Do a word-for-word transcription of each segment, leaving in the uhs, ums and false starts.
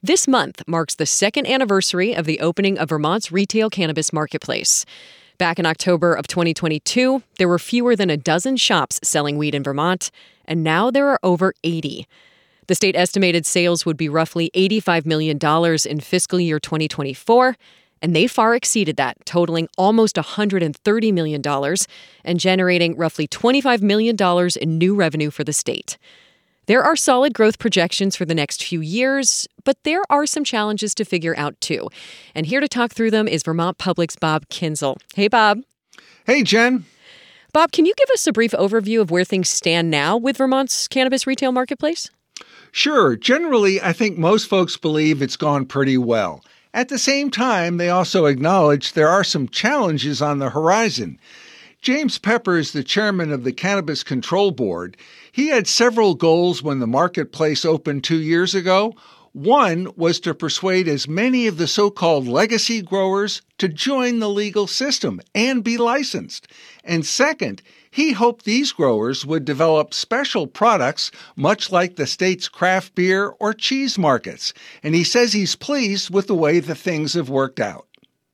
This month marks the second anniversary of the opening of Vermont's retail cannabis marketplace. Back in October of twenty twenty-two, there were fewer than a dozen shops selling weed in Vermont, and now there are over eighty. The state estimated sales would be roughly eighty-five million dollars in fiscal year twenty twenty-four, and they far exceeded that, totaling almost one hundred thirty million dollars and generating roughly twenty-five million dollars in new revenue for the state. There are solid growth projections for the next few years, but there are some challenges to figure out too. And here to talk through them is Vermont Public's Bob Kinzel. Hey, Bob. Hey, Jen. Bob, can you give us a brief overview of where things stand now with Vermont's cannabis retail marketplace? Sure. Generally, I think most folks believe it's gone pretty well. At the same time, they also acknowledge there are some challenges on the horizon. James Pepper is the chairman of the Cannabis Control Board. He had several goals when the marketplace opened two years ago. One was to persuade as many of the so-called legacy growers to join the legal system and be licensed. And second, he hoped these growers would develop special products, much like the state's craft beer or cheese markets. And he says he's pleased with the way the things have worked out.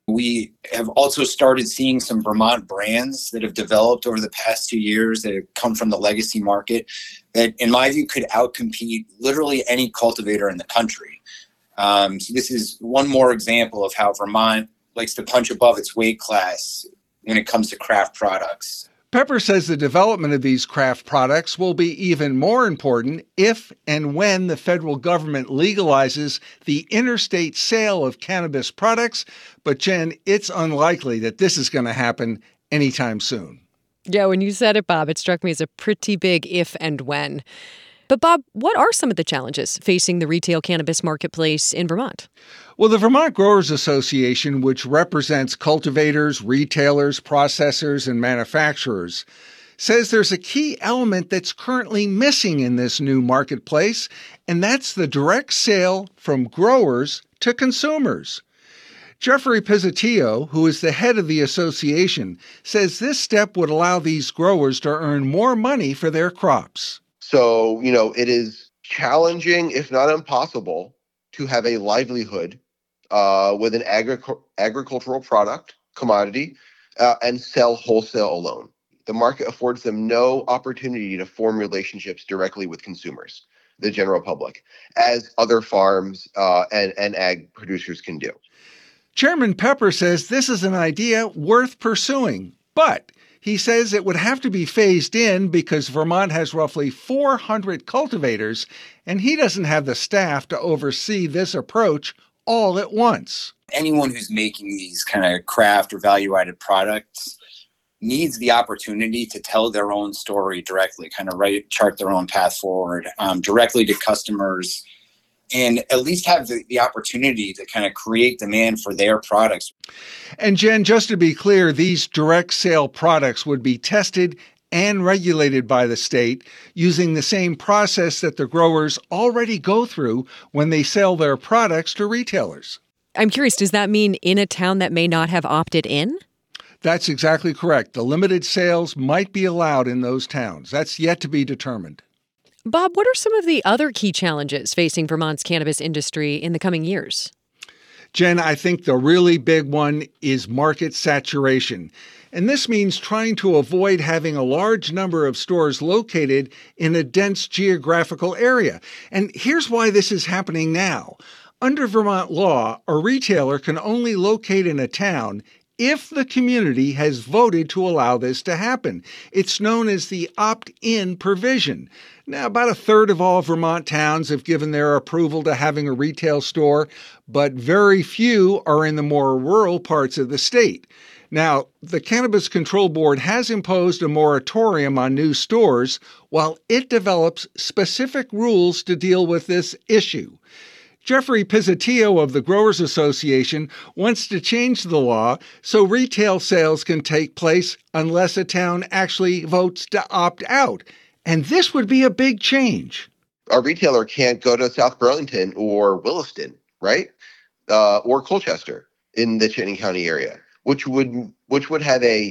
We have also started seeing some Vermont brands that have developed over the past two years that have come from the legacy market that, in my view, could outcompete literally any cultivator in the country. Um, so this is one more example of how Vermont likes to punch above its weight class when it comes to craft products. Pepper says the development of these craft products will be even more important if and when the federal government legalizes the interstate sale of cannabis products. But, Jen, it's unlikely that this is going to happen anytime soon. Yeah, when you said it, Bob, it struck me as a pretty big if and when. But, Bob, what are some of the challenges facing the retail cannabis marketplace in Vermont? Well, the Vermont Growers Association, which represents cultivators, retailers, processors, and manufacturers, says there's a key element that's currently missing in this new marketplace, and that's the direct sale from growers to consumers. Jeffrey Pizzatillo, who is the head of the association, says this step would allow these growers to earn more money for their crops. So, you know, it is challenging, if not impossible, to have a livelihood uh, with an agri- agricultural product, commodity, uh, and sell wholesale alone. The market affords them no opportunity to form relationships directly with consumers, the general public, as other farms uh, and, and ag producers can do. Chairman Pepper says this is an idea worth pursuing, but he says it would have to be phased in because Vermont has roughly four hundred cultivators, and he doesn't have the staff to oversee this approach all at once. Anyone who's making these kind of craft or value-added products needs the opportunity to tell their own story directly, kind of write, chart their own path forward um, directly to customers, and at least have the, the opportunity to kind of create demand for their products. And Jen, just to be clear, these direct sale products would be tested and regulated by the state using the same process that the growers already go through when they sell their products to retailers. I'm curious, does that mean in a town that may not have opted in? That's exactly correct. The limited sales might be allowed in those towns. That's yet to be determined. Bob, what are some of the other key challenges facing Vermont's cannabis industry in the coming years? Jen, I think the really big one is market saturation. And this means trying to avoid having a large number of stores located in a dense geographical area. And here's why this is happening now. Under Vermont law, a retailer can only locate in a town if the community has voted to allow this to happen. It's known as the opt-in provision. Now, about a third of all Vermont towns have given their approval to having a retail store, but very few are in the more rural parts of the state. Now, the Cannabis Control Board has imposed a moratorium on new stores while it develops specific rules to deal with this issue. Jeffrey Pizzatillo of the Growers Association wants to change the law so retail sales can take place unless a town actually votes to opt out. And this would be a big change. A retailer can't go to South Burlington or Williston, right? Uh, or Colchester in the Chittenden County area, which would which would have a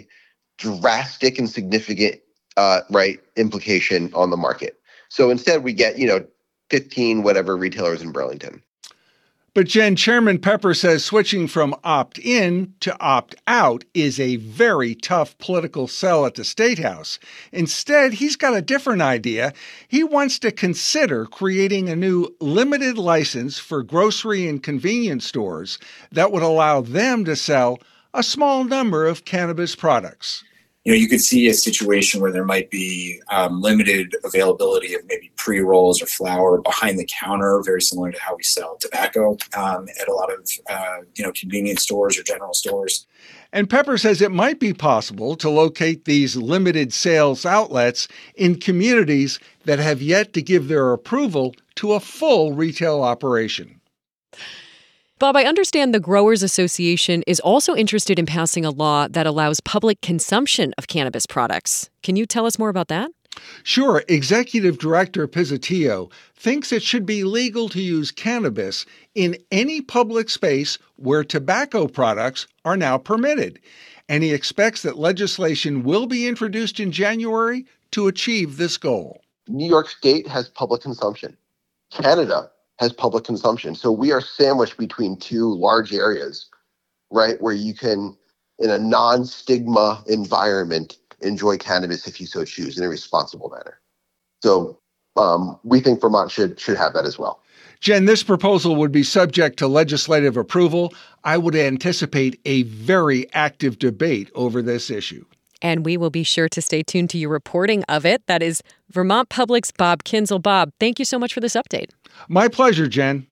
drastic and significant uh, right implication on the market. So instead, we get, you know, fifteen whatever retailers in Burlington. But Jen, Chairman Pepper says switching from opt-in to opt-out is a very tough political sell at the State House. Instead, he's got a different idea. He wants to consider creating a new limited license for grocery and convenience stores that would allow them to sell a small number of cannabis products. You know, you could see a situation where there might be um, limited availability of maybe pre-rolls or flower behind the counter, very similar to how we sell tobacco um, at a lot of, uh, you know, convenience stores or general stores. And Pepper says it might be possible to locate these limited sales outlets in communities that have yet to give their approval to a full retail operation. Bob, I understand the Growers Association is also interested in passing a law that allows public consumption of cannabis products. Can you tell us more about that? Sure. Executive Director Pizzotillo thinks it should be legal to use cannabis in any public space where tobacco products are now permitted. And he expects that legislation will be introduced in January to achieve this goal. New York State has public consumption. Canada has public consumption. So we are sandwiched between two large areas, right, where you can, in a non-stigma environment, enjoy cannabis if you so choose in a responsible manner. So um, we think Vermont should should have that as well. Jen, this proposal would be subject to legislative approval. I would anticipate a very active debate over this issue. And we will be sure to stay tuned to your reporting of it. That is Vermont Public's Bob Kinzel. Bob, thank you so much for this update. My pleasure, Jen.